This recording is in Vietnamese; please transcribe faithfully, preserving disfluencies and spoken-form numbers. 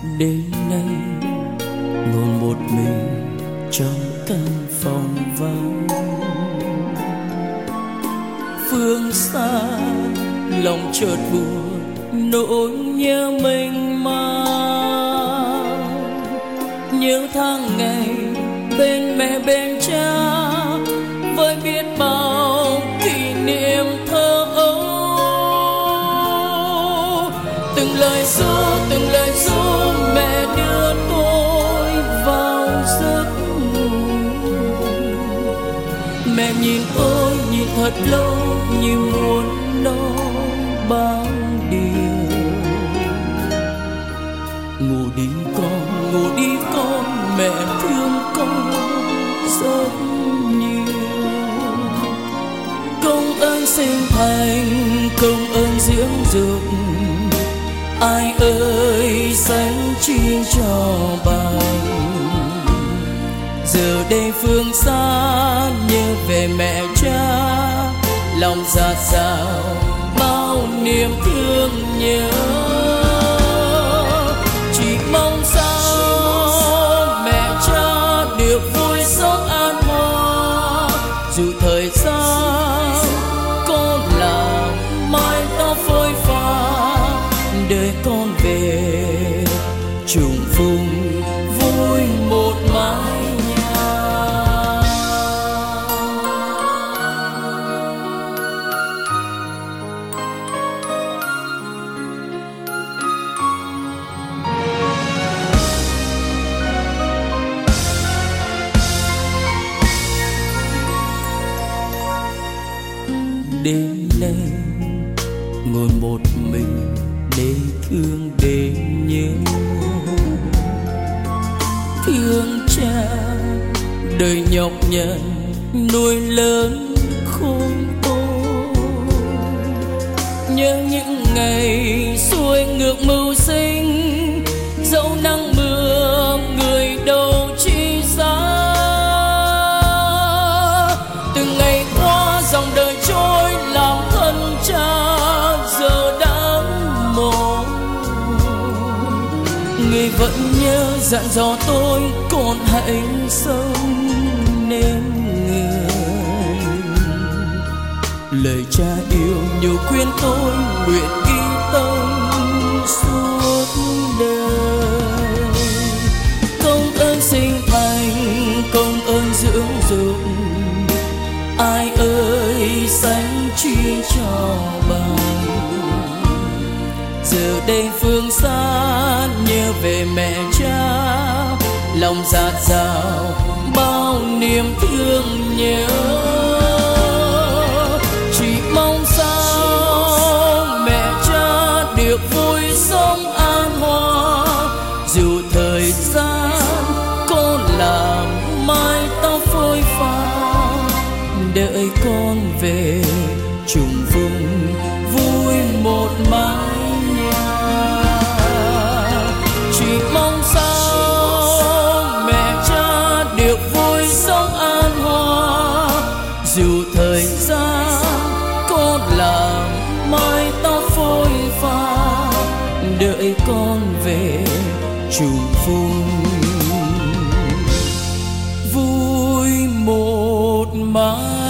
Đêm nay ngồi một mình trong căn phòng vắng, phương xa lòng chợt buồn nỗi nhớ mênh mang. Nhớ tháng ngày bên mẹ bên cha với biết bao kỷ niệm thơ ấu. Từng lời ru từng lời ru mẹ đưa tôi vào giấc ngủ. Mẹ nhìn tôi nhìn thật lâu như muốn nói bao điều. Ngủ đi con, ngủ đi con, mẹ thương con rất nhiều. Công ơn sinh thành, công ơn dưỡng dục, ai ơi sánh chi cho bằng. Giờ đây phương xa nhớ về mẹ cha, lòng dạt dào bao niềm thương nhớ. Chỉ mong sao mẹ cha được vui sống an hòa, dù thời gian có làm mai ta phôi pha. Đời con về trùng phùng vui một mái nhà. Đêm nay ngồi một mình để thương để nhớ. Thương cha đời nhọc nhằn nuôi lớn khôn tôi. Nhớ những ngày xuôi ngược mưu sinh, dẫu nắng mưa người đâu chi giá. Từng ngày qua dòng đời trôi làm thân cha giờ đã mòn. Người vẫn nhớ dặn dò tôi con hãy sống nên người. Lời cha yêu nhiều khuyên tôi nguyện ghi tâm suốt đời. Công ơn sinh thành, công ơn dưỡng dục, ai ơi sánh chi cho bằng. Giờ đây phương xa nhớ về mẹ cha, lòng dạt dào bao niềm thương nhớ. Chỉ mong sao mẹ cha được vui sống an hòa, dù thời gian có làm mai ta phôi pha. Đợi con về trùng phùng vui một mái nhà. Chỉ mong sao mẹ cha được vui sống an hòa, dù thời gian có làm mai ta phôi pha. Đợi con về trùng phùng vui một mái.